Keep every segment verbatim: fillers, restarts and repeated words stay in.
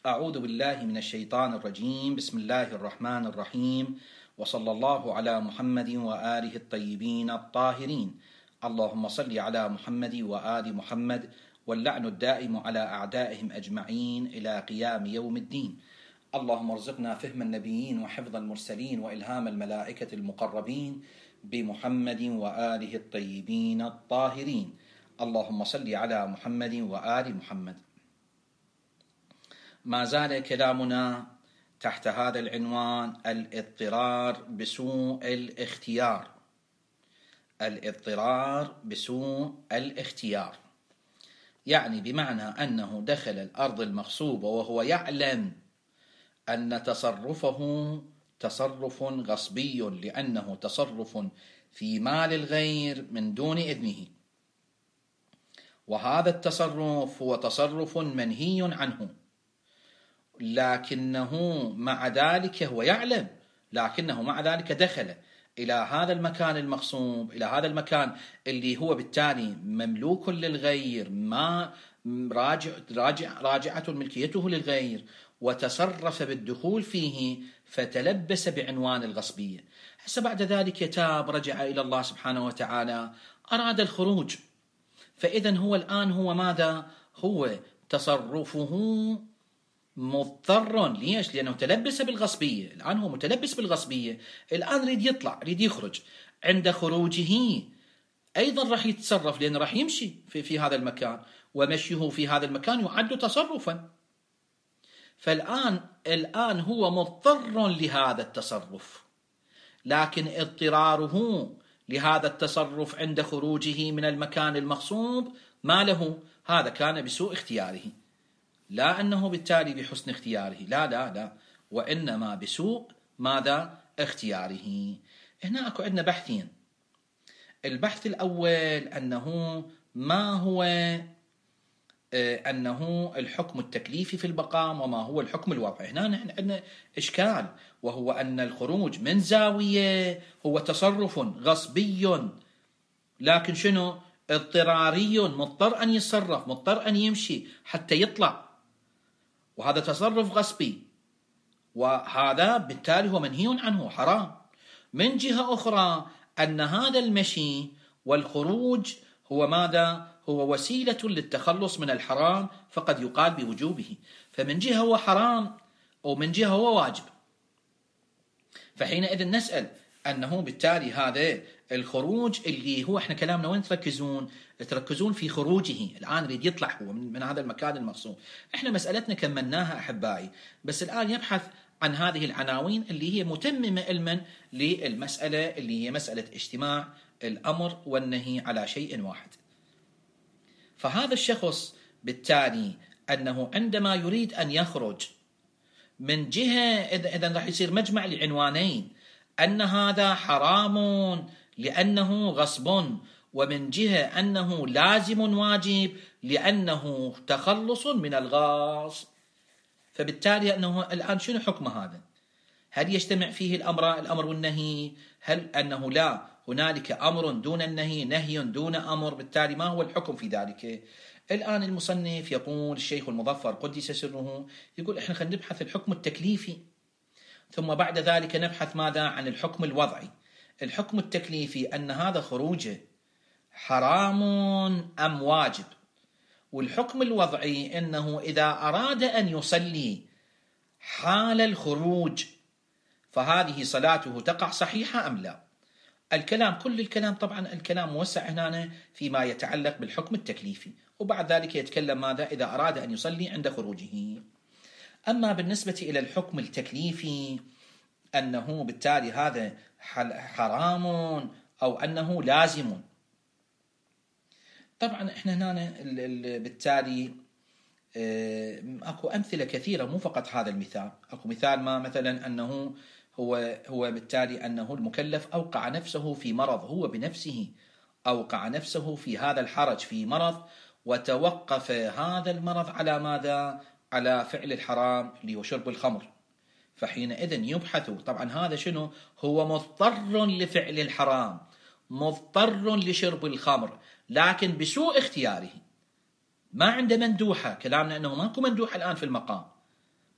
أعوذ بالله من الشيطان الرجيم. بسم الله الرحمن الرحيم، وصلى الله على محمد وآله الطيبين الطاهرين. اللهم صل على محمد وآل محمد، واللعن الدائم على أعدائهم أجمعين إلى قيام يوم الدين. اللهم ارزقنا فهم النبيين وحفظ المرسلين وإلهام الملائكة المقربين بمحمد وآله الطيبين الطاهرين. اللهم صل على محمد وآل محمد. ما زال كلامنا تحت هذا العنوان: الاضطرار بسوء الاختيار. الاضطرار بسوء الاختيار يعني بمعنى أنه دخل الأرض المغصوبة وهو يعلم أن تصرفه تصرف غصبي، لأنه تصرف في مال الغير من دون إذنه، وهذا التصرف هو تصرف منهي عنه، لكنه مع ذلك هو يعلم، لكنه مع ذلك دخل إلى هذا المكان المغصوب، إلى هذا المكان اللي هو بالتالي مملوك للغير، ما راجع راجع راجعة ملكيته للغير، وتصرف بالدخول فيه فتلبس بعنوان الغصبية. هسه بعد ذلك يتاب، رجع إلى الله سبحانه وتعالى، أراد الخروج، فإذا هو الآن هو ماذا؟ هو تصرفه مضطر. ليش؟ لأنه تلبس بالغصبية، الآن هو متلبس بالغصبية، الآن يريد يطلع، يريد يخرج. عند خروجه أيضا راح يتصرف، لأنه راح يمشي في, في هذا المكان، ومشيه في هذا المكان يعد تصرفا. فالآن الآن هو مضطر لهذا التصرف، لكن اضطراره لهذا التصرف عند خروجه من المكان المغصوب ما له، هذا كان بسوء اختياره، لا أنه بالتالي بحسن اختياره، لا لا لا، وإنما بسوء ماذا؟ اختياره. هنا أكو عندنا بحثين. البحث الأول أنه ما هو أنه الحكم التكليفي في المقام، وما هو الحكم الوضعي. هنا نحن عندنا إشكال، وهو أن الخروج من زاوية هو تصرف غصبي، لكن شنو؟ اضطراري، مضطر أن يتصرف، مضطر أن يمشي حتى يطلع، وهذا تصرف غصبي، وهذا بالتالي هو منهي عنه، حرام. من جهة أخرى أن هذا المشي والخروج هو ماذا؟ هو وسيلة للتخلص من الحرام، فقد يقال بوجوبه، فمن جهة هو حرام ومن جهة هو واجب. فحينئذ نسأل أنه بالتالي هذا الخروج اللي هو احنا كلامنا وين تركزون؟ تركزون في خروجه، الآن يريد يطلع هو من, من هذا المكان المغصوب. احنا مسألتنا كملناها أحبائي، بس الآن يبحث عن هذه العناوين اللي هي متممة علما للمسألة اللي هي مسألة اجتماع الأمر والنهي على شيء واحد. فهذا الشخص بالتالي أنه عندما يريد أن يخرج من جهة، إذن راح يصير مجمع لعنوانين: أن هذا حرام لأنه غصب، ومن جهة أنه لازم واجب لأنه تخلص من الغاصب. فبالتالي أنه الآن شنو حكم هذا؟ هل يجتمع فيه الأمر الأمر والنهي؟ هل أنه لا، هنالك أمر دون النهي، نهي دون أمر؟ بالتالي ما هو الحكم في ذلك؟ الآن المصنف يقول، الشيخ المظفر قدس سره، يقول إحنا خلينا نبحث الحكم التكليفي، ثم بعد ذلك نبحث ماذا؟ عن الحكم الوضعي. الحكم التكليفي أن هذا خروجه حرام أم واجب، والحكم الوضعي أنه إذا أراد أن يصلي حال الخروج فهذه صلاته تقع صحيحة أم لا. الكلام كل الكلام طبعا الكلام موسع هنا فيما يتعلق بالحكم التكليفي، وبعد ذلك يتكلم ماذا؟ إذا أراد أن يصلي عند خروجه. أما بالنسبة إلى الحكم التكليفي أنه بالتالي هذا حرام أو أنه لازم، طبعا إحنا هنا بالتالي أكو أمثلة كثيرة، مو فقط هذا المثال. أكو مثال ما مثلا أنه هو هو بالتالي أنه المكلف أوقع نفسه في مرض، هو بنفسه أوقع نفسه في هذا الحرج، في مرض، وتوقف هذا المرض على ماذا؟ على فعل الحرام اللي هو شرب الخمر. فحينئذ يبحث، طبعا هذا شنو؟ هو مضطر لفعل الحرام، مضطر لشرب الخمر، لكن بسوء اختياره، ما عنده مندوحة. كلامنا أنه ماكو مندوحة الآن في المقام،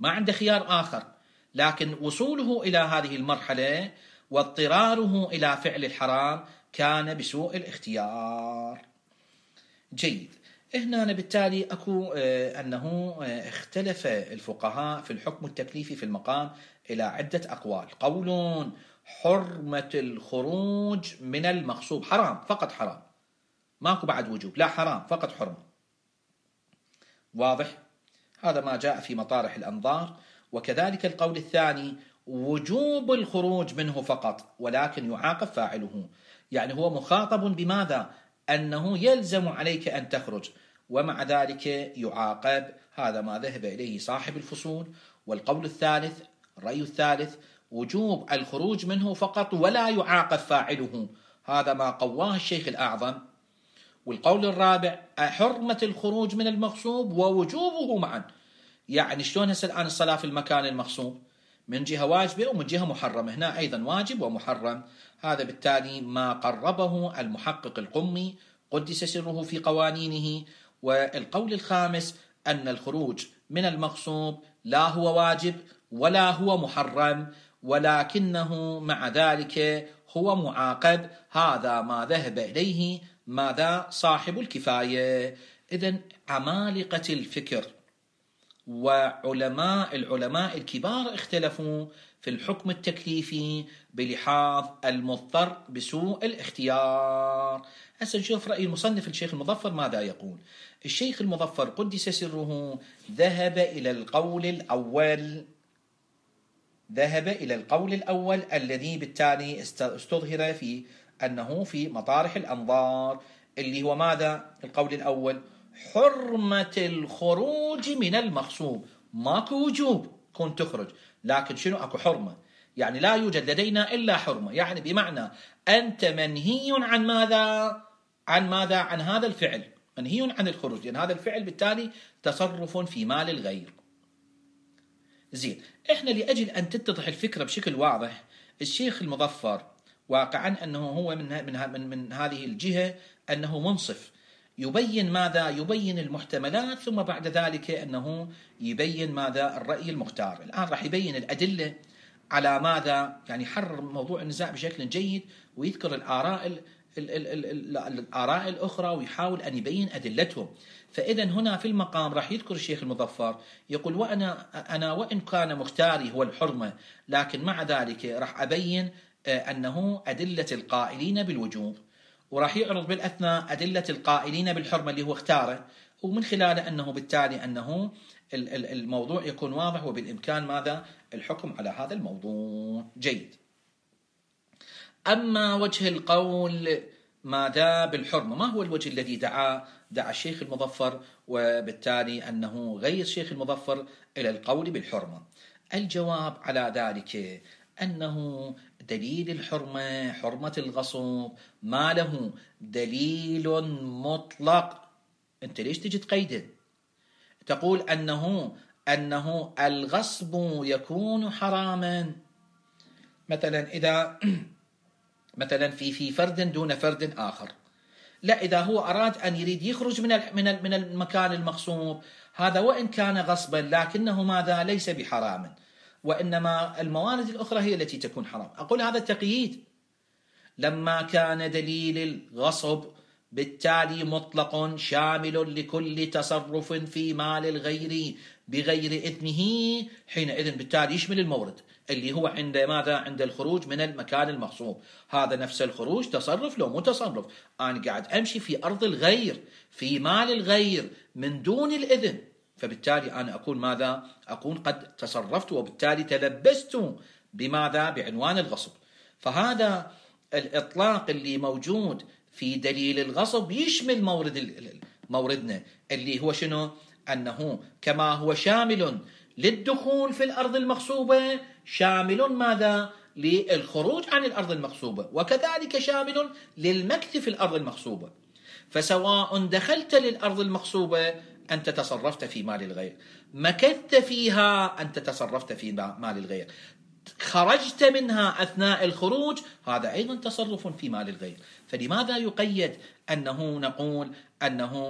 ما عنده خيار آخر، لكن وصوله إلى هذه المرحلة واضطراره إلى فعل الحرام كان بسوء الاختيار. جيد. هنا بالتالي أكو أنه اختلف الفقهاء في الحكم التكليفي في المقام إلى عدة أقوال. قول: حرمة الخروج من المغصوب، حرام، فقط حرام، ماكو بعد وجوب، لا، حرام فقط حرمة. واضح؟ هذا ما جاء في مطارح الأنظار. وكذلك القول الثاني: وجوب الخروج منه فقط، ولكن يعاقب فاعله، يعني هو مخاطب بماذا؟ أنه يلزم عليك أن تخرج، ومع ذلك يعاقب. هذا ما ذهب إليه صاحب الفصول. والقول الثالث، الرأي الثالث: وجوب الخروج منه فقط ولا يعاقب فاعله، هذا ما قواه الشيخ الأعظم. والقول الرابع: حرمة الخروج من المغصوب ووجوبه معا. يعني شلون هسه الآن الصلاة في المكان المغصوب من جهة واجبة ومن جهة محرمة، هنا أيضا واجب ومحرم. هذا بالتالي ما قربه المحقق القمي قدس سره في قوانينه. والقول الخامس: أن الخروج من المغصوب لا هو واجب ولا هو محرم، ولكنه مع ذلك هو معاقب. هذا ما ذهب إليه ماذا؟ صاحب الكفاية. إذن عمالقة الفكر وعلماء العلماء الكبار اختلفوا في الحكم التكليفي بلحاظ المضطر بسوء الاختيار. هسه نشوف رأي المصنف الشيخ المظفر ماذا يقول. الشيخ المظفر قدس سره ذهب إلى القول الأول ذهب إلى القول الأول الذي بالتالي استظهر في أنه في مطارح الأنظار، اللي هو ماذا؟ القول الأول: حرمة الخروج من المغصوب، ماكو وجوب كون تخرج، لكن شنو؟ أكو حرمة، يعني لا يوجد لدينا إلا حرمة، يعني بمعنى أنت منهي عن ماذا؟ عن ماذا؟ عن هذا الفعل، منهي عن الخروج، لأن هذا الفعل بالتالي تصرف في مال الغير. زين، إحنا لأجل أن تتضح الفكرة بشكل واضح، الشيخ المظفر واقعا أنه هو من, من, من, من هذه الجهة أنه منصف، يبين ماذا؟ يبين المحتملات، ثم بعد ذلك أنه يبين ماذا؟ الرأي المختار. الآن راح يبين الأدلة على ماذا؟ يعني حرر موضوع النزاع بشكل جيد، ويذكر الآراء ال ال ال ال ال الآراء الأخرى، ويحاول أن يبين أدلتهم. فإذا هنا في المقام راح يذكر الشيخ المظفر يقول: وأنا أنا وإن كان مختاري هو الحرمة، لكن مع ذلك راح أبين أنه أدلة القائلين بالوجوب، وراح يعرض بالأثناء أدلة القائلين بالحرمة اللي هو اختاره، ومن خلال أنه بالتالي أنه الموضوع يكون واضح، وبالإمكان ماذا؟ الحكم على هذا الموضوع. جيد. أما وجه القول ماذا بالحرمة، ما هو الوجه الذي دعا دعا الشيخ المظفر، وبالتالي أنه غير الشيخ المظفر إلى القول بالحرمة؟ الجواب على ذلك أنه دليل الحرمة، حرمة الغصب، ما له دليل مطلق. أنت ليش تجي تقيده؟ تقول أنه أنه الغصب يكون حراما، مثلا إذا مثلا في في فرد دون فرد آخر، لا، إذا هو أراد أن يريد يخرج من من من المكان المغصوب، هذا وإن كان غصبا لكنه ماذا؟ ليس بحرام، وإنما الموارد الأخرى هي التي تكون حرام. أقول هذا تقييد. لما كان دليل الغصب بالتالي مطلق شامل لكل تصرف في مال الغير بغير إذنه، حينئذ بالتالي يشمل المورد اللي هو عند ماذا؟ عند الخروج من المكان المغصوب. هذا نفس الخروج تصرف لو مو تصرف، أنا قاعد أمشي في أرض الغير في مال الغير من دون الإذن، فبالتالي أنا أكون ماذا؟ أكون قد تصرفت، وبالتالي تلبست بماذا؟ بعنوان الغصب. فهذا الإطلاق اللي موجود في دليل الغصب يشمل مورد موردنا اللي هو شنو؟ أنه كما هو شامل للدخول في الأرض المغصوبة، شامل ماذا؟ للخروج عن الأرض المغصوبة، وكذلك شامل للمكث في الأرض المغصوبة. فسواء دخلت للأرض المغصوبة أنت تصرفت في مال الغير، مكثت فيها أنت تصرفت في مال الغير، خرجت منها أثناء الخروج، هذا أيضا تصرف في مال الغير. فلماذا يقيد أنه نقول أنه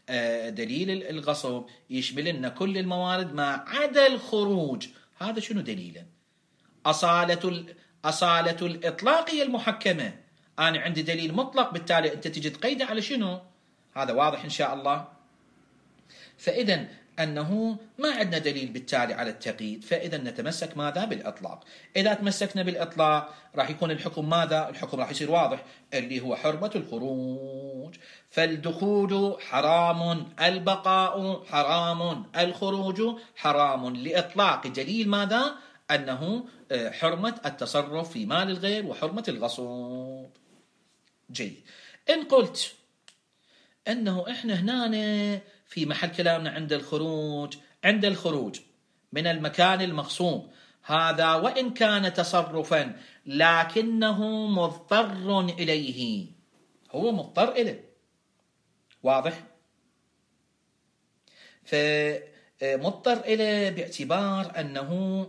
دليل الغصب يشمل لنا كل الموارد ما عدا الخروج. هذا شنو دليله؟ أصالة أصالة الإطلاق هي المحكمة. أنا عندي دليل مطلق، بالتالي أنت تجي تقيده على شنو؟ هذا واضح إن شاء الله. فإذا أنه ما عندنا دليل بالتالي على التقييد، فإذا نتمسك ماذا؟ بالإطلاق. إذا تمسكنا بالإطلاق راح يكون الحكم ماذا؟ الحكم راح يصير واضح، اللي هو حرمة الخروج. فالدخول حرام، البقاء حرام، الخروج حرام، لإطلاق دليل ماذا؟ أنه حرمة التصرف في مال الغير وحرمة الغصب. جيد. إن قلت أنه إحنا هنا في محل كلامنا عند الخروج، عند الخروج من المكان المغصوب، هذا وإن كان تصرفا لكنه مضطر إليه، هو مضطر إليه، واضح؟ فمضطر إليه باعتبار أنه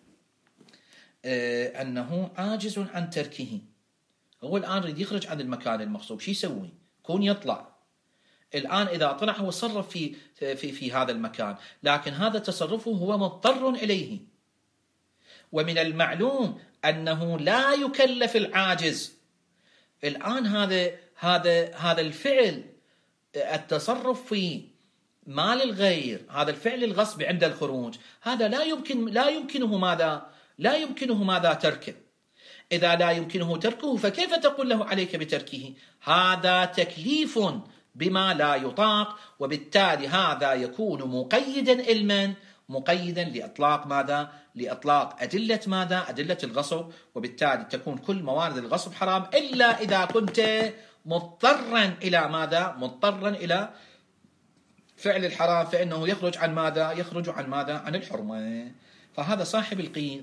أنه عاجز عن تركه. هو الآن يريد يخرج عن المكان المغصوب، شو يسوي؟ كون يطلع. الآن إذا طلع هو تصرف في, في, في هذا المكان، لكن هذا تصرفه هو مضطر إليه. ومن المعلوم أنه لا يكلف العاجز. الآن هذا هذا هذا الفعل، التصرف في مال الغير، هذا الفعل الغصب عند الخروج، هذا لا يمكن لا يمكنه ماذا؟ لا يمكنه ماذا؟ تركه. إذا لا يمكنه تركه فكيف تقول له عليك بتركه؟ هذا تكليف بما لا يطاق، وبالتالي هذا يكون مقيدا علما، مقيدا لإطلاق ماذا؟ لإطلاق أدلة ماذا؟ أدلة الغصب، وبالتالي تكون كل موارد الغصب حرام إلا إذا كنت مضطرا إلى ماذا؟ مضطرا إلى فعل الحرام، فإنه يخرج عن ماذا؟ يخرج عن ماذا؟ عن الحرمة. فهذا صاحب القيد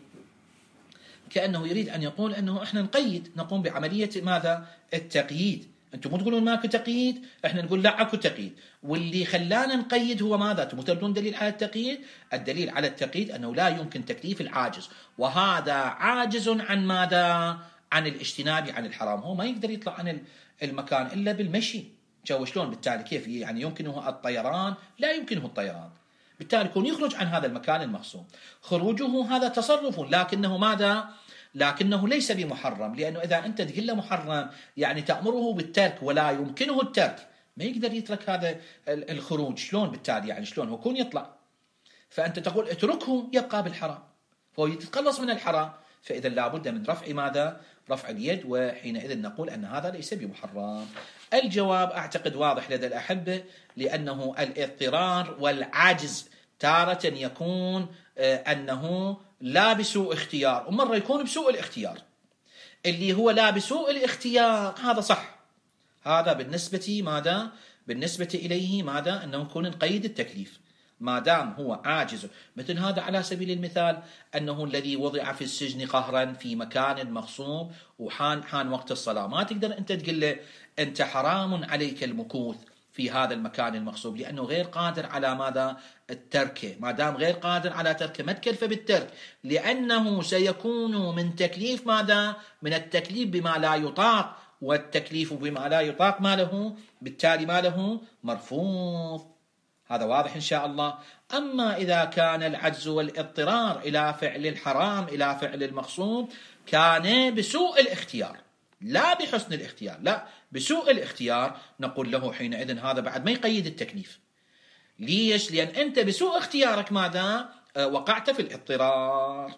كأنه يريد أن يقول أنه إحنا نقيد، نقوم بعملية ماذا؟ التقييد. أنتم مو تقولون ماكو تقييد، إحنا نقول لا اكو تقييد، واللي خلانا نقيد هو ماذا؟ أنتم تردون دليل على التقييد؟ الدليل على التقييد أنه لا يمكن تكليف العاجز، وهذا عاجز عن ماذا؟ عن الاجتناب عن الحرام. هو ما يقدر يطلع عن المكان إلا بالمشي. جو شلون؟ بالتالي كيف يعني يمكنه الطيران؟ لا يمكنه الطيران. بالتالي يكون يخرج عن هذا المكان المغصوب. خروجه هذا تصرف، لكنه ماذا؟ لكنه ليس بمحرم، لأنه إذا أنت تقول له محرم يعني تأمره بالترك ولا يمكنه الترك، ما يقدر يترك هذا الخروج. شلون بالتالي؟ يعني شلون هو يكون يطلع؟ فأنت تقول اتركه يبقى بالحرام، فهو يتخلص من الحرام، فإذا لابد من رفع ماذا؟ رفع اليد، وحينئذ نقول أن هذا ليس بمحرم. الجواب أعتقد واضح لدى الأحبة، لأنه الاضطرار والعجز تارة يكون أنه لا بسوء اختيار، ومرة يكون بسوء الاختيار. اللي هو لا بسوء الاختيار هذا صح، هذا بالنسبة ماذا؟ بالنسبة إليه ماذا؟ أنه يكون نقيد التكليف ما دام هو عاجز. مثل هذا على سبيل المثال أنه الذي وضع في السجن قهرا في مكان مغصوب، وحان حان وقت الصلاة، ما تقدر أنت تقول له أنت حرام عليك المكوث في هذا المكان المغصوب، لأنه غير قادر على ماذا؟ الترك. ما دام غير قادر على تركه ما تكلفه بالترك، لأنه سيكون من تكليف ماذا؟ من التكليف بما لا يطاق، والتكليف بما لا يطاق ما له؟ بالتالي ما له؟ مرفوض. هذا واضح إن شاء الله. أما إذا كان العجز والاضطرار إلى فعل الحرام إلى فعل المغصوب كان بسوء الاختيار لا بحسن الاختيار، لا بسوء الاختيار، نقول له حينئذ هذا بعد ما يقيد التكليف. ليش؟ لأن أنت بسوء اختيارك ماذا؟ وقعت في الاضطرار.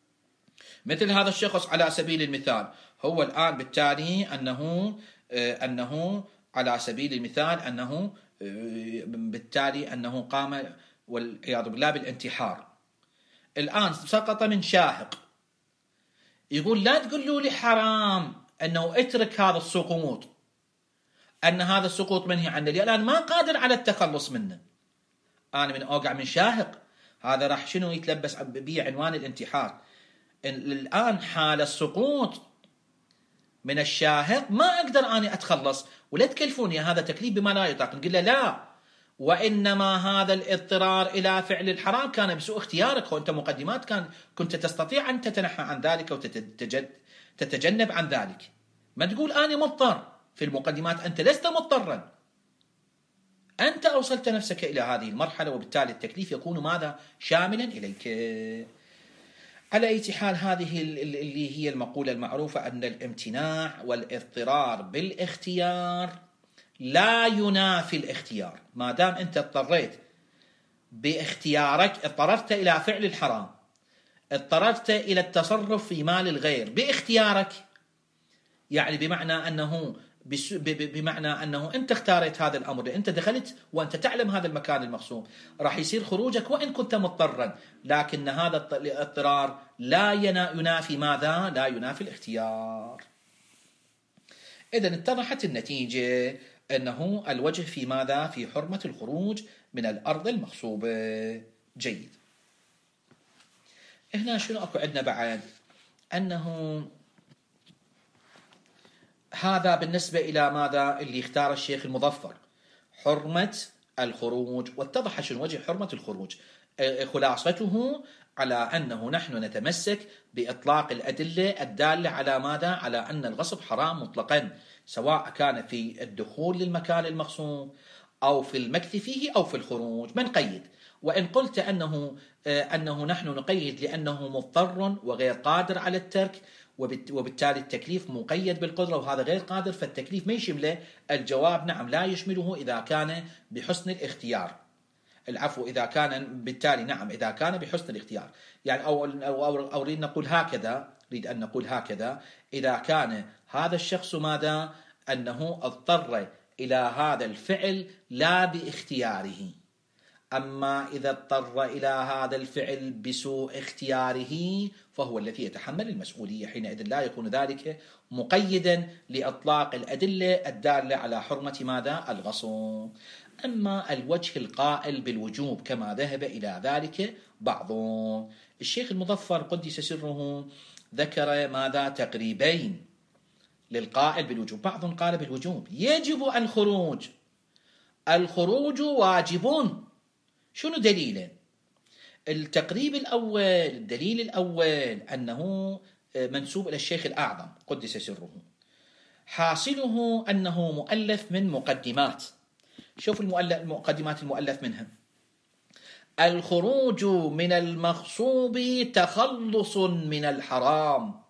مثل هذا الشخص على سبيل المثال، هو الآن بالتالي أنه أنه على سبيل المثال أنه بالتالي أنه قام والعياذ بالله بالانتحار. الآن سقط من شاهق، يقول لا تقولوا لي حرام أنه اترك هذا السقوط، أن هذا السقوط منهي عنه، لأن الآن ما قادر على التخلص منه. أنا من أوقع من شاهق، هذا راح شنو يتلبس بيه عنوان الانتحار. الآن حال السقوط من الشاهق ما أقدر أنا أتخلص، ولا تكلفوني هذا تكليف بما لا يطاق. نقول له لا، وإنما هذا الاضطرار إلى فعل الحرام كان بسوء اختيارك، وأنت مقدمات كان كنت تستطيع أن تتنحى عن ذلك وتتجنب عن ذلك. ما تقول أنا مضطر، في المقدمات أنت لست مضطرا، أنت أوصلت نفسك إلى هذه المرحلة، وبالتالي التكليف يكون ماذا؟ شاملا إليك. على أي حال، هذه اللي هي المقولة المعروفة أن الامتناع والاضطرار بالاختيار لا ينافي الاختيار. ما دام أنت اضطريت باختيارك، اضطررت إلى فعل الحرام، اضطررت إلى التصرف في مال الغير باختيارك، يعني بمعنى أنه بمعنى أنه أنت اختاريت هذا الأمر، أنت دخلت وأنت تعلم هذا المكان المغصوب، راح يصير خروجك وإن كنت مضطرا، لكن هذا الاضطرار لا ينافي ماذا؟ لا ينافي الاختيار. إذن اتضحت النتيجة أنه الوجه في ماذا؟ في حرمة الخروج من الأرض المغصوبة. جيد. هنا شنو أكو عندنا بعد؟ أنه هذا بالنسبة إلى ماذا؟ اللي اختار الشيخ المظفر، حرمة الخروج، واتضح شنو وجه حرمة الخروج. خلاصته على أنه نحن نتمسك بإطلاق الأدلة الدالة على ماذا؟ على أن الغصب حرام مطلقا، سواء كان في الدخول للمكان المغصوب أو في المكث فيه أو في الخروج، ما نقيد. وإن قلت أنه أنه نحن نقيد لأنه مضطر وغير قادر على الترك، وبالتالي التكليف مقيد بالقدرة وهذا غير قادر، فالتكليف ما يشمله. الجواب نعم، لا يشمله إذا كان بحسن الاختيار. العفو، إذا كان بالتالي نعم، إذا كان بحسن الاختيار، يعني أو أو أو أريد نقول هكذا، أريد أن نقول هكذا، إذا كان هذا الشخص ماذا؟ أنه اضطر إلى هذا الفعل لا باختياره. أما إذا اضطر إلى هذا الفعل بسوء اختياره فهو الذي يتحمل المسؤولية، حينئذ لا يكون ذلك مقيدا لإطلاق الأدلة الدالة على حرمة ماذا؟ الغصب. أما الوجه القائل بالوجوب كما ذهب إلى ذلك بعض، الشيخ المظفر قدس سره ذكر ماذا؟ تقريبين للقائل بالوجوب. بعض قال بالوجوب يجب الخروج، الخروج واجب. شنو دليله؟ التقريب الأول، الدليل الأول أنه منسوب إلى الشيخ الأعظم قدس سره، حاصله أنه مؤلف من مقدمات. شوف المقدمات المؤلف منها: الخروج من المغصوب تخلص من الحرام.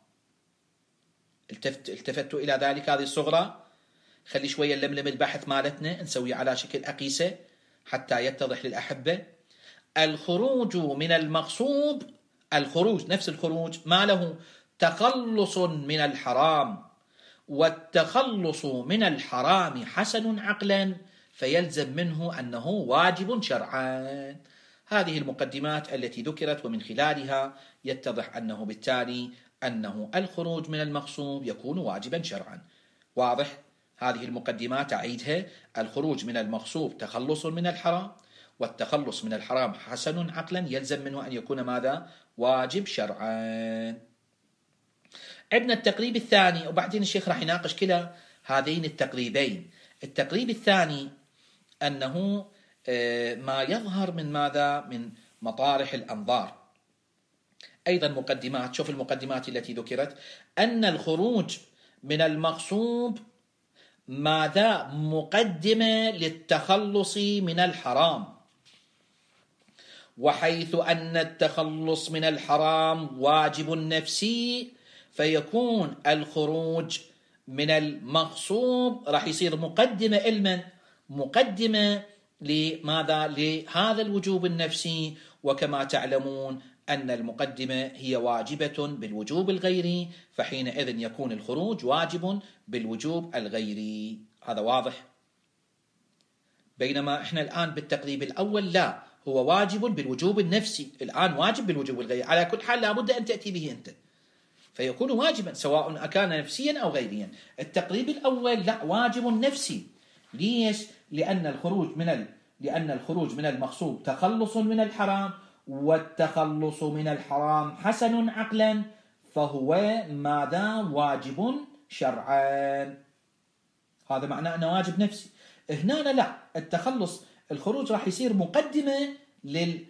التفت التفت إلى ذلك، هذه الصغرى خلي شوية نلملم البحث مالتنا نسوي على شكل أقيسة حتى يتضح للأحبة. الخروج من المغصوب، الخروج نفس الخروج ما له؟ تخلص من الحرام، والتخلص من الحرام حسن عقلا، فيلزم منه أنه واجب شرعا. هذه المقدمات التي ذكرت، ومن خلالها يتضح أنه بالتالي أنه الخروج من المغصوب يكون واجبا شرعا. واضح؟ هذه المقدمات أعيدها: الخروج من المغصوب تخلص من الحرام، والتخلص من الحرام حسن عقلا، يلزم منه أن يكون ماذا؟ واجب شرعا. عندنا التقريب الثاني، وبعدين الشيخ راح يناقش كلا هذين التقريبين. التقريب الثاني أنه ما يظهر من ماذا؟ من مطارح الأنظار. أيضا مقدمات، شوف المقدمات التي ذكرت: أن الخروج من المغصوب ماذا؟ مقدمة للتخلص من الحرام، وحيث أن التخلص من الحرام واجب نفسي، فيكون الخروج من المغصوب راح يصير مقدمة علما، مقدمة لماذا؟ لهذا الوجوب النفسي. وكما تعلمون أن المقدمة هي واجبة بالوجوب الغيري، فحينئذ يكون الخروج واجب بالوجوب الغيري. هذا واضح؟ بينما احنا الآن بالتقريب الأول لا، هو واجب بالوجوب النفسي، الآن واجب بالوجوب الغيري. على كل حال لابد أن تأتي به أنت، فيكون واجبا سواء كان نفسيا أو غيريا. التقريب الأول لا، واجب نفسي. ليش؟ لأن الخروج من ال... لأن الخروج من المغصوب تخلص من الحرام، والتخلص من الحرام حسن عقلا، فهو ماذا؟ واجب شرعا. هذا معناه أنه واجب نفسي. هنا لا، التخلص الخروج راح يصير مقدمة لل...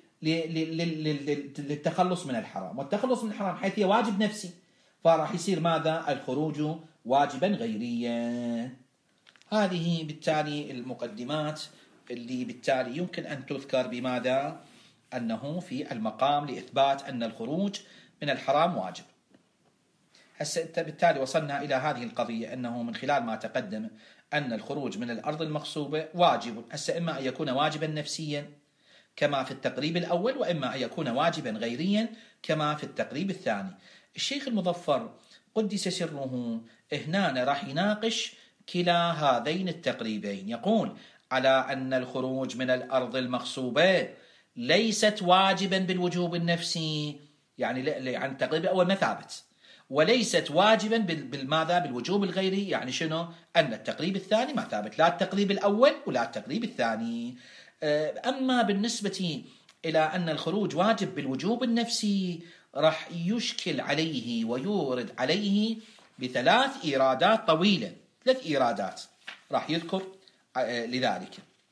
للتخلص من الحرام، والتخلص من الحرام حيث هي واجب نفسي، فراح يصير ماذا؟ الخروج واجبا غيريا. هذه بالتالي المقدمات اللي بالتالي يمكن أن تذكر بماذا؟ أنه في المقام لإثبات أن الخروج من الحرام واجب. هسه بالتالي وصلنا إلى هذه القضية أنه من خلال ما تقدم أن الخروج من الأرض المغصوبة واجب. هسه إما أن يكون واجبا نفسيا كما في التقريب الأول، وإما أن يكون واجبا غيريا كما في التقريب الثاني. الشيخ المظفر قدس سره هنا راح يناقش كلا هذين التقريبين. يقول على أن الخروج من الأرض المغصوبة ليست واجبا بالوجوب النفسي، يعني عن التقريب الأول ما ثابت، وليست واجبا بالماذا؟ بالوجوب الغيري. يعني شنو؟ أن التقريب الثاني ما ثابت، لا التقريب الأول ولا التقريب الثاني. أما بالنسبة إلى أن الخروج واجب بالوجوب النفسي راح يشكل عليه ويورد عليه بثلاث إيرادات طويلة، ثلاث إيرادات راح يذكر لذلك.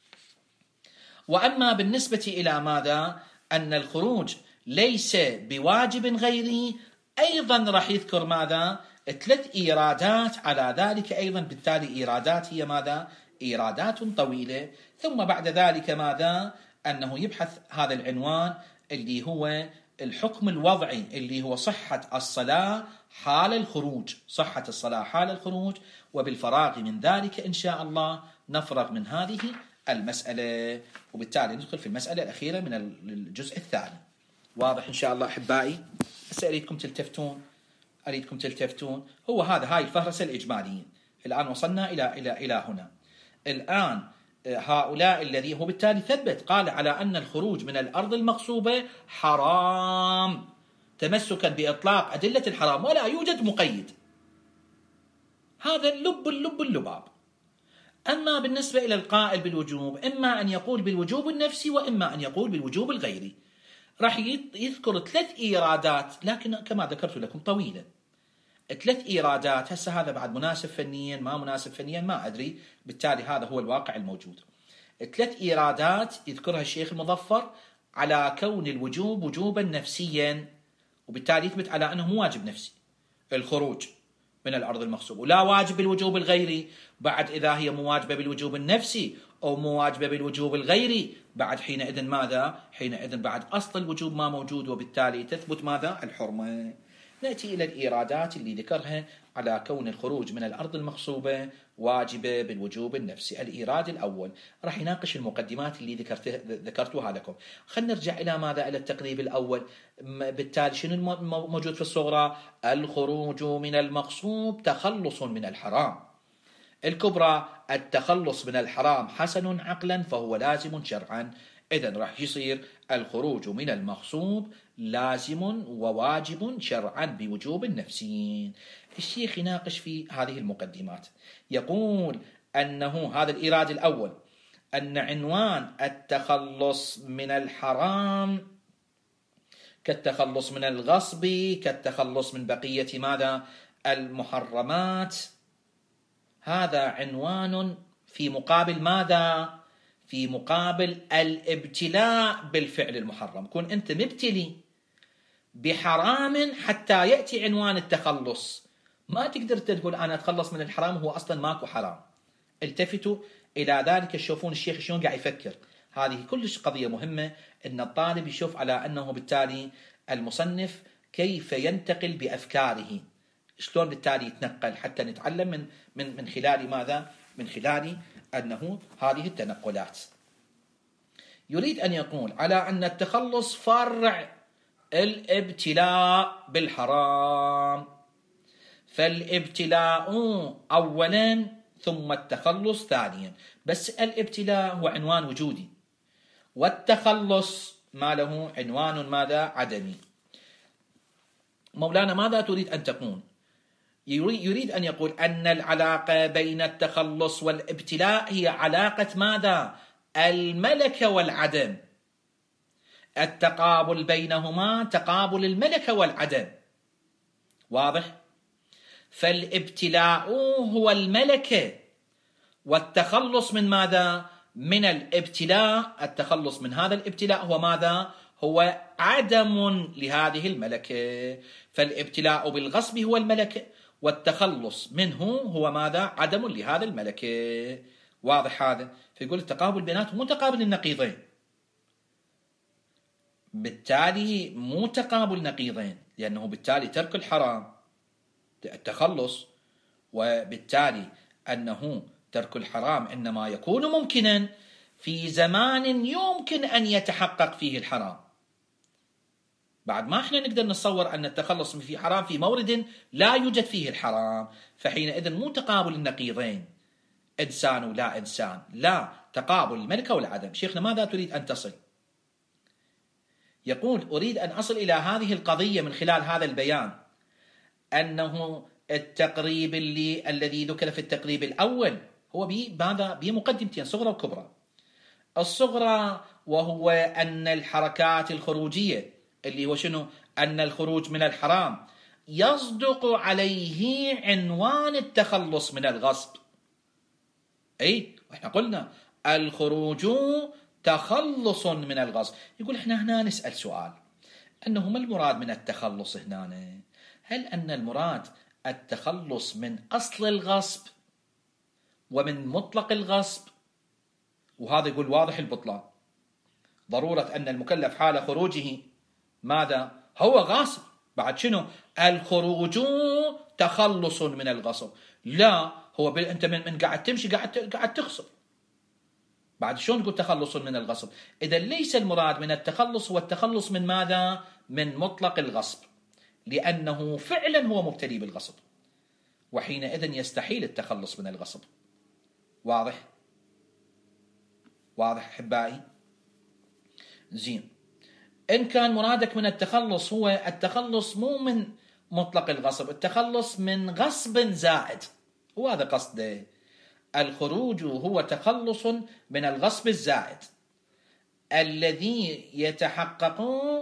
وأما بالنسبة إلى ماذا؟ أن الخروج ليس بواجب غيري، أيضا راح يذكر ماذا؟ ثلاث إيرادات على ذلك أيضا. بالتالي إيرادات هي ماذا؟ إيرادات طويلة. ثم بعد ذلك ماذا؟ أنه يبحث هذا العنوان اللي هو الحكم الوضعي، اللي هو صحة الصلاة حال الخروج، صحة الصلاة حال الخروج. وبالفراغ من ذلك إن شاء الله نفرغ من هذه المسألة، وبالتالي ندخل في المسألة الأخيرة من الجزء الثاني. واضح إن شاء الله أحبائي؟ بس أريدكم تلتفتون، أريدكم تلتفتون. هو هذا هاي الفهرسة الإجمالية. الآن وصلنا إلى إلى إلى هنا. الآن هؤلاء الذي هو بالتالي ثبت قال على أن الخروج من الأرض المغصوبة حرام، تمسكا بإطلاق أدلة الحرام ولا يوجد مقيد. هذا اللب اللب اللباب. أما بالنسبة إلى القائل بالوجوب، إما أن يقول بالوجوب النفسي وإما أن يقول بالوجوب الغيري. راح يذكر ثلاث إيرادات، لكن كما ذكرت لكم طويلة. ثلاث إيرادات. هسه هذا بعد مناسب فنيا ما مناسب فنيا ما أدري، بالتالي هذا هو الواقع الموجود. ثلاث إيرادات يذكرها الشيخ المظفر على كون الوجوب وجوبا نفسيا، وبالتالي يثبت على أنه مو واجب نفسي الخروج من الأرض المغصوبة، ولا واجب بالوجوب الغيري. بعد إذا هي مواجبة بالوجوب النفسي أو مواجبة بالوجوب الغيري، بعد حينئذ ماذا؟ حينئذ بعد أصل الوجوب ما موجود، وبالتالي تثبت ماذا؟ الحرمة. نأتي إلى الإيرادات اللي ذكرها على كون الخروج من الأرض المغصوبة واجبة بالوجوب النفسي. الإيراد الأول راح يناقش المقدمات اللي ذكرتها لكم. خلينا نرجع إلى ماذا؟ إلى التقريب الأول. بالتالي شنو الموجود في الصغرى؟ الخروج من المغصوب تخلص من الحرام. الكبرى التخلص من الحرام حسن عقلا فهو لازم شرعا. إذن راح يصير الخروج من المغصوب لازم وواجب شرعا بوجوب النفسي. الشيخ يناقش في هذه المقدمات، يقول أنه هذا الإيراد الأول، أن عنوان التخلص من الحرام كالتخلص من الغصب، كالتخلص من بقية ماذا؟ المحرمات. هذا عنوان في مقابل ماذا؟ في مقابل الابتلاء بالفعل المحرم. كن أنت مبتلي بحرام حتى يأتي عنوان التخلص. ما تقدر تقول أنا أتخلص من الحرام هو أصلا ماكو حرام. التفتوا إلى ذلك، تشوفون الشيخ شلون قاعد يفكر. هذه كلش قضية مهمة، أن الطالب يشوف على أنه بالتالي المصنف كيف ينتقل بأفكاره، شلون بالتالي يتنقل، حتى نتعلم من من من خلال ماذا؟ من خلال أنه هذه التنقلات. يريد أن يقول على أن التخلص فرع الابتلاء بالحرام، فالابتلاء أولا ثم التخلص ثانيا. بس الابتلاء هو عنوان وجودي، والتخلص ما له عنوان ماذا؟ عدمي. مولانا ماذا تريد أن تقول؟ يريد أن يقول أن العلاقة بين التخلص والابتلاء هي علاقة ماذا؟ الملكة والعدم. التقابل بينهما تقابل الملكة والعدم. واضح؟ فالابتلاء هو الملكة، والتخلص من ماذا؟ من الابتلاء. التخلص من هذا الابتلاء هو ماذا؟ هو عدم لهذه الملكة. فالابتلاء بالغصب هو الملكة، والتخلص منه هو ماذا؟ عدم لهذا الملكة. واضح هذا؟ فيقول التقابل بيناتهم مو تقابل النقيضين، بالتالي مو تقابل نقيضين، لأنه بالتالي ترك الحرام التخلص، وبالتالي أنه ترك الحرام إنما يكون ممكنا في زمان يمكن أن يتحقق فيه الحرام. بعد ما احنا نقدر نتصور أن التخلص في حرام في مورد لا يوجد فيه الحرام، فحينئذ مو تقابل النقيضين إنسان ولا إنسان، لا، تقابل الملكة والعدم. شيخنا ماذا تريد أن تصل؟ يقول أريد أن أصل إلى هذه القضية من خلال هذا البيان، أنه التقريب اللي الذي ذكر في التقريب الأول هو بماذا؟ بمقدمتين صغرى وكبرى. الصغرى وهو أن الحركات الخروجية اللي هو شنو؟ أن الخروج من الحرام يصدق عليه عنوان التخلص من الغصب. أي وإحنا قلنا الخروج تخلص من الغصب. يقول إحنا هنا نسأل سؤال، أنه ما المراد من التخلص هنا؟ هل أن المراد التخلص من أصل الغصب ومن مطلق الغصب؟ وهذا يقول واضح البطلان، ضرورة أن المكلف حال خروجه ماذا؟ هو غاصب. بعد شنو؟ الخروج تخلص من الغصب. لا، هو أنت من, من قاعد تمشي قاعد قاعد تغصب. بعد شلون تقول تخلص من الغصب؟ إذا ليس المراد من التخلص هو التخلص من ماذا؟ من مطلق الغصب، لأنه فعلا هو مبتلي بالغصب، وحينئذ يستحيل التخلص من الغصب. واضح؟ واضح أحبائي؟ زين. إن كان مرادك من التخلص هو التخلص مو من مطلق الغصب، التخلص من غصب زائد، وهذا قصده. الخروج هو تخلص من الغصب الزائد الذي يتحقق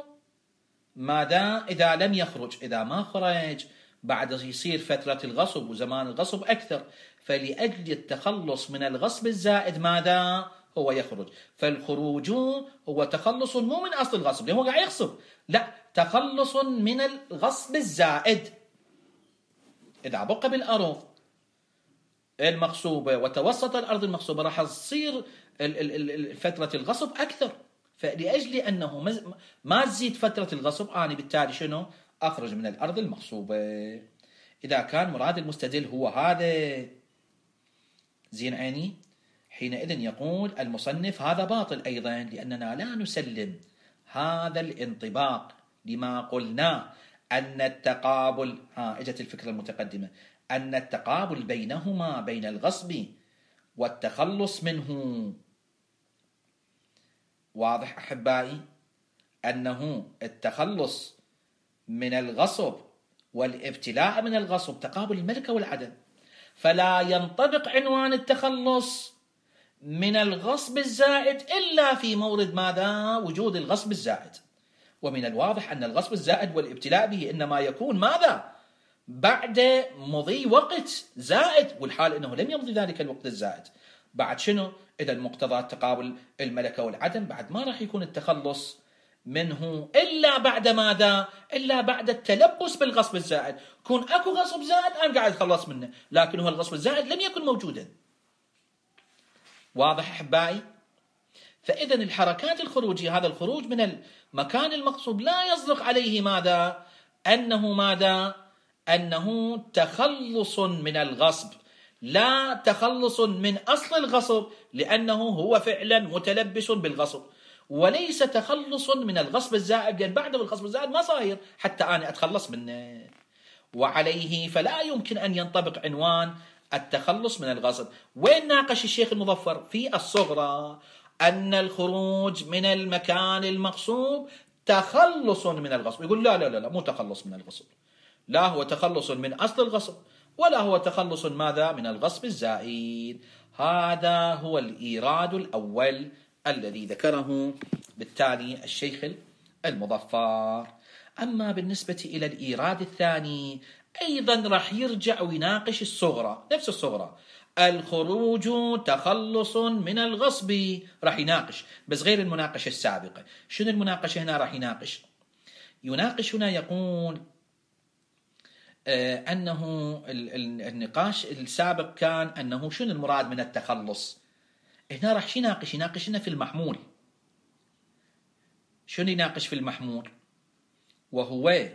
ماذا؟ إذا لم يخرج، إذا ما خرج بعد يصير فترة الغصب وزمان الغصب أكثر، فلأجل التخلص من الغصب الزائد ماذا؟ هو يخرج. فالخروج هو تخلص مو من أصل الغصب لأنه هو قاعد يغصب، لا، تخلص من الغصب الزائد. إذا بقى بالأرض المغصوبة وتوسط الأرض المغصوبة راح تصير فترة الغصب أكثر، فلأجل أنه ما تزيد فترة الغصب أنا بالتالي شنو؟ أخرج من الأرض المغصوبة. إذا كان مراد المستدل هو هذا، زين عيني، حينئذ يقول المصنف هذا باطل أيضا، لأننا لا نسلم هذا الانطباق لما قلنا أن التقابل، ها اجت الفكرة المتقدمة، أن التقابل بينهما بين الغصب والتخلص منه. واضح أحبائي؟ أنه التخلص من الغصب والابتلاء من الغصب تقابل الملكة والعدم، فلا ينطبق عنوان التخلص من الغصب الزائد إلا في مورد ماذا؟ وجود الغصب الزائد. ومن الواضح أن الغصب الزائد والابتلاء به إنما يكون ماذا؟ بعد مضي وقت زائد، والحال أنه لم يمضي ذلك الوقت الزائد. بعد شنو؟ إذا مقتضى تقابل الملكة والعدم بعد ما راح يكون التخلص منه إلا بعد ماذا؟ إلا بعد التلبس بالغصب الزائد. كون أكو غصب زائد أنا قاعد أتخلص منه، لكن هو الغصب الزائد لم يكن موجودا. واضح أحبائي؟ فإذا الحركات الخروجية، هذا الخروج من المكان المغصوب لا يصدق عليه ماذا؟ أنه ماذا؟ أنه تخلص من الغصب، لا تخلص من أصل الغصب، لأنه هو فعلا متلبس بالغصب، وليس تخلص من الغصب الزائد، لأن بعده الغصب الزائد ما صاير حتى أنا أتخلص منه. وعليه فلا يمكن أن ينطبق عنوان التخلص من الغصب. وين ناقش الشيخ المظفر؟ في الصغرى أن الخروج من المكان المغصوب تخلص من الغصب. يقول لا لا لا, لا مو تخلص من الغصب، لا هو تخلص من أصل الغصب، ولا هو تخلص ماذا؟ من الغصب الزائد. هذا هو الإيراد الأول الذي ذكره بالتالي الشيخ المظفر. أما بالنسبة إلى الإيراد الثاني أيضا راح يرجع ويناقش الصغرى، نفس الصغرى، الخروج تخلص من الغصب، راح يناقش بس غير المناقشة السابقة. شنو المناقشة هنا؟ راح يناقش يناقش هنا يقول آه أنه النقاش السابق كان أنه شنو المراد من التخلص هنا راح شو يناقش؟ يناقشنا في المحمول. شنو يناقش في المحمول؟ وهو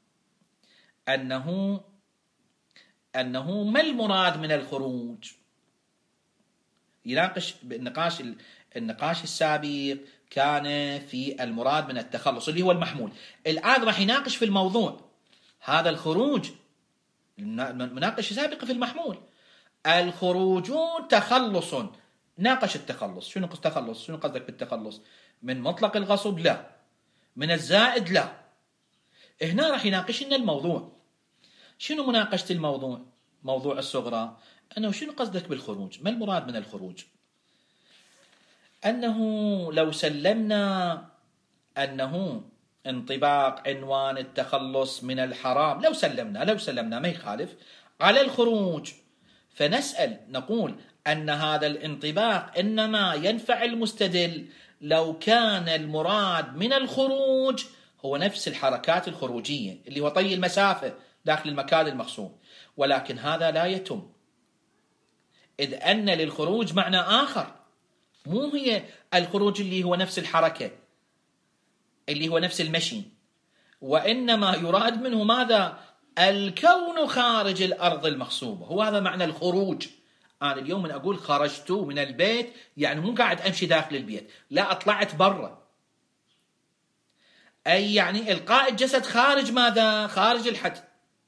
أنه أنه ما المراد من الخروج. يناقش بالنقاش النقاش السابق كان في المراد من التخلص اللي هو المحمول. الآن راح يناقش في الموضوع هذا الخروج. المناقشة السابقة في المحمول، الخروج تخلص. ناقش التخلص. شنو التخلص؟ شنو قصدك بالتخلص؟ من مطلق الغصب؟ لا. من الزائد؟ لا. هنا راح يناقشنا الموضوع. شنو مناقشة الموضوع؟ موضوع الصغرى أنه شنو قصدك بالخروج؟ ما المراد من الخروج؟ أنه لو سلمنا أنه انطباق عنوان التخلص من الحرام، لو سلمنا لو سلمنا ما يخالف على الخروج، فنسأل نقول أن هذا الانطباق إنما ينفع المستدل لو كان المراد من الخروج هو نفس الحركات الخروجية اللي هو طي المسافة داخل المكان المقصود، ولكن هذا لا يتم، إذ أن للخروج معنى آخر، مو هي الخروج اللي هو نفس الحركة اللي هو نفس المشي، وإنما يراد منه ماذا؟ الكون خارج الأرض المغصوبة. هو هذا معنى الخروج. أنا اليوم من أقول خرجت من البيت يعني مو قاعد أمشي داخل البيت، لا، أطلعت برا، أي يعني إلقاء الجسد خارج ماذا؟ خارج الحد.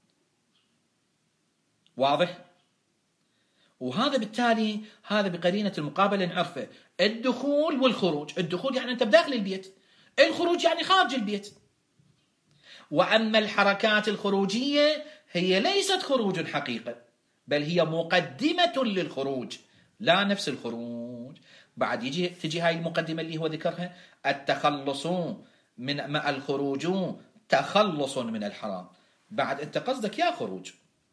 واضح؟ وهذا بالتالي هذا بقرينة المقابلة نعرفه، الدخول والخروج. الدخول يعني أنت بداخل البيت، الخروج يعني خارج البيت. وأما الحركات الخروجية هي ليست خروج حقيقة، بل هي مقدمة للخروج، لا نفس الخروج. بعد يجي تجي هاي المقدمة اللي هو ذكرها، التخلص من الخروج تخلص من الحرام. بعد أنت قصدك يا خروج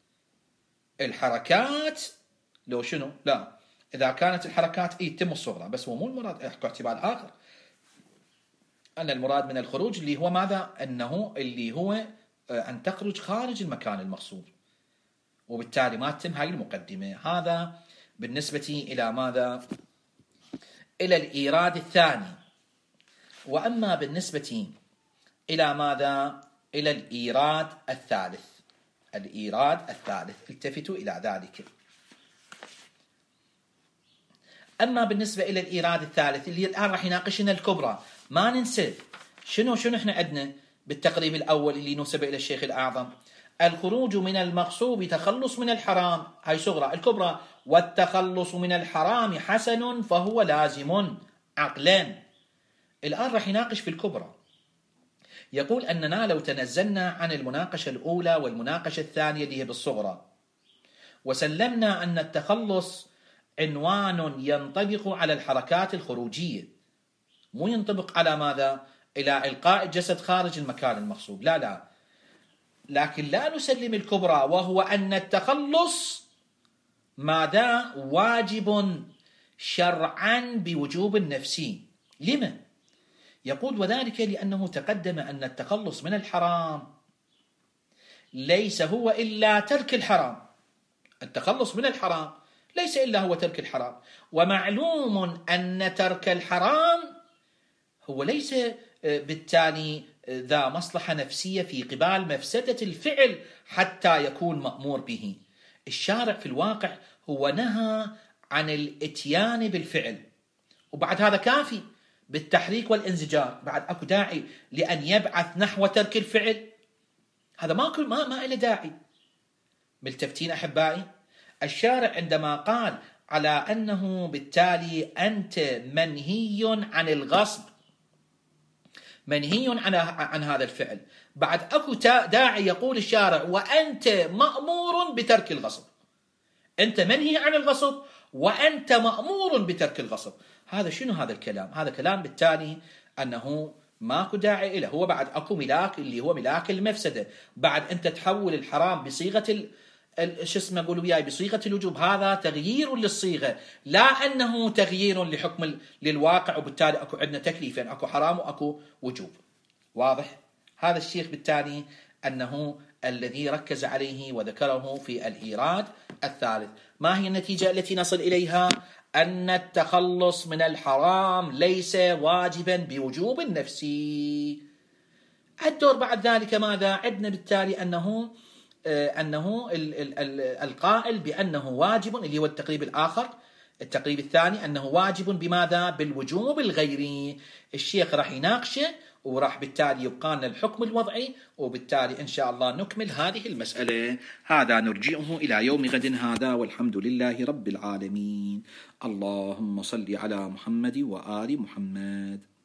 الحركات لو شنو؟ لا، إذا كانت الحركات إيه تم الصغرى، بس هو مو المراد، احكوا احتمال آخر، أن المراد من الخروج اللي هو ماذا؟ أنه اللي هو أن تخرج خارج المكان المقصود، وبالتالي ما تتم هاي المقدمة. هذا بالنسبة إلى ماذا؟ إلى الإيراد الثاني. وأما بالنسبة إلى ماذا؟ إلى الإيراد الثالث. الإيراد الثالث التفتوا إلى ذلك. أما بالنسبة إلى الإيراد الثالث اللي الآن راح يناقشنا الكبرى، ما ننسى شنو شنو احنا عندنا بالتقريب الأول اللي نسب إلى الشيخ الأعظم، الخروج من المغصوب تخلص من الحرام، هاي صغرى. الكبرى، والتخلص من الحرام حسن فهو لازم عقلا. الآن راح يناقش في الكبرى، يقول أننا لو تنزلنا عن المناقشة الأولى والمناقشة الثانية اللي هي بالصغرى، وسلمنا أن التخلص عنوان ينطبق على الحركات الخروجية، مو ينطبق على ماذا؟ إلى إلقاء الجسد خارج المكان المغصوب، لا لا، لكن لا نسلم الكبرى، وهو أن التخلص ماذا؟ واجب شرعا بوجوب نفسي. لما؟ يقول وذلك لأنه تقدم أن التخلص من الحرام ليس هو إلا ترك الحرام. التخلص من الحرام ليس إلا هو ترك الحرام، ومعلوم أن ترك الحرام هو ليس بالتالي ذا مصلحة نفسية في قبال مفسدة الفعل حتى يكون مأمور به. الشارع في الواقع هو نهى عن الاتيان بالفعل، وبعد هذا كافي بالتحريك والانزجار، بعد أكو داعي لأن يبعث نحو ترك الفعل؟ هذا ما ما ما له داعي. ملتفتين أحبائي؟ الشارع عندما قال على أنه بالتالي أنت منهي عن الغصب، منهي عن عن هذا الفعل، بعد أكو داعي يقول الشارع وأنت مأمور بترك الغصب. أنت منهي عن الغصب وأنت مأمور بترك الغصب. هذا شنو هذا الكلام؟ هذا كلام بالتالي أنه ماكو داعي له. هو بعد أكو ملاك اللي هو ملاك المفسدة، بعد أنت تحول الحرام بصيغة ال شو اسمه قولوا وياي بصيغة الوجوب، هذا تغيير للصيغة، لا أنه تغيير لحكم للواقع، وبالتالي أكو عندنا تكليفين، أكو حرام وأكو وجوب. واضح؟ هذا الشيخ بالتالي أنه الذي ركز عليه وذكره في الإيراد الثالث. ما هي النتيجة التي نصل إليها؟ أن التخلص من الحرام ليس واجبا بوجوب نفسي. الدور بعد ذلك ماذا؟ عندنا بالتالي أنه أنه القائل بأنه واجب، اللي هو التقريب الآخر، التقريب الثاني، أنه واجب بماذا؟ بالوجوب الغيري. الشيخ راح يناقشه وراح بالتالي يبقى لنا الحكم الوضعي، وبالتالي إن شاء الله نكمل هذه المسألة. هذا نرجئه إلى يوم غد هذا، والحمد لله رب العالمين. اللهم صل على محمد وآل محمد.